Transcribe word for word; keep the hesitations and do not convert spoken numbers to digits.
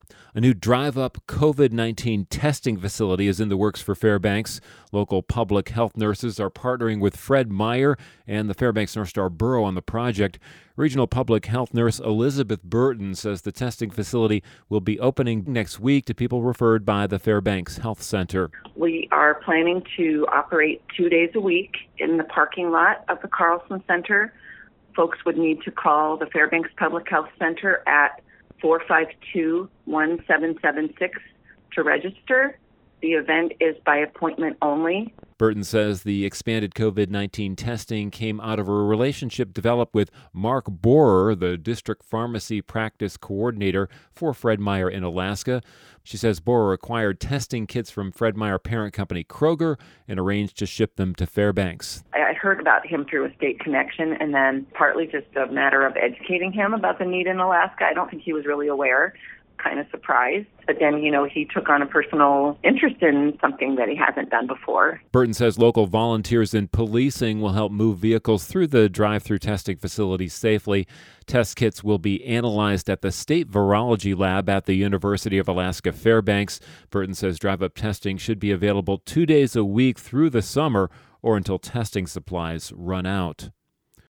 A new drive-up COVID nineteen testing facility is in the works for Fairbanks. Local public health nurses are partnering with Fred Meyer and the Fairbanks North Star Borough on the project. Regional Public Health Nurse Elizabeth Burton says the testing facility will be opening next week to people referred by the Fairbanks Health Center. We are planning to operate two days a week in the parking lot of the Carlson Center. Folks would need to call the Fairbanks Public Health Center at four five two, one seven seven six to register. The event is by appointment only. Burton says the expanded COVID nineteen testing came out of a relationship developed with Mark Borer, the district pharmacy practice coordinator for Fred Meyer in Alaska. She says Borer acquired testing kits from Fred Meyer parent company Kroger and arranged to ship them to Fairbanks. I heard about him through a state connection, and then partly just a matter of educating him about the need in Alaska. I don't think he was really aware. Kind of surprised. But then, you know, he took on a personal interest in something that he hasn't done before. Burton says local volunteers and policing will help move vehicles through the drive-through testing facilities safely. Test kits will be analyzed at the State Virology Lab at the University of Alaska Fairbanks. Burton says drive-up testing should be available two days a week through the summer or until testing supplies run out.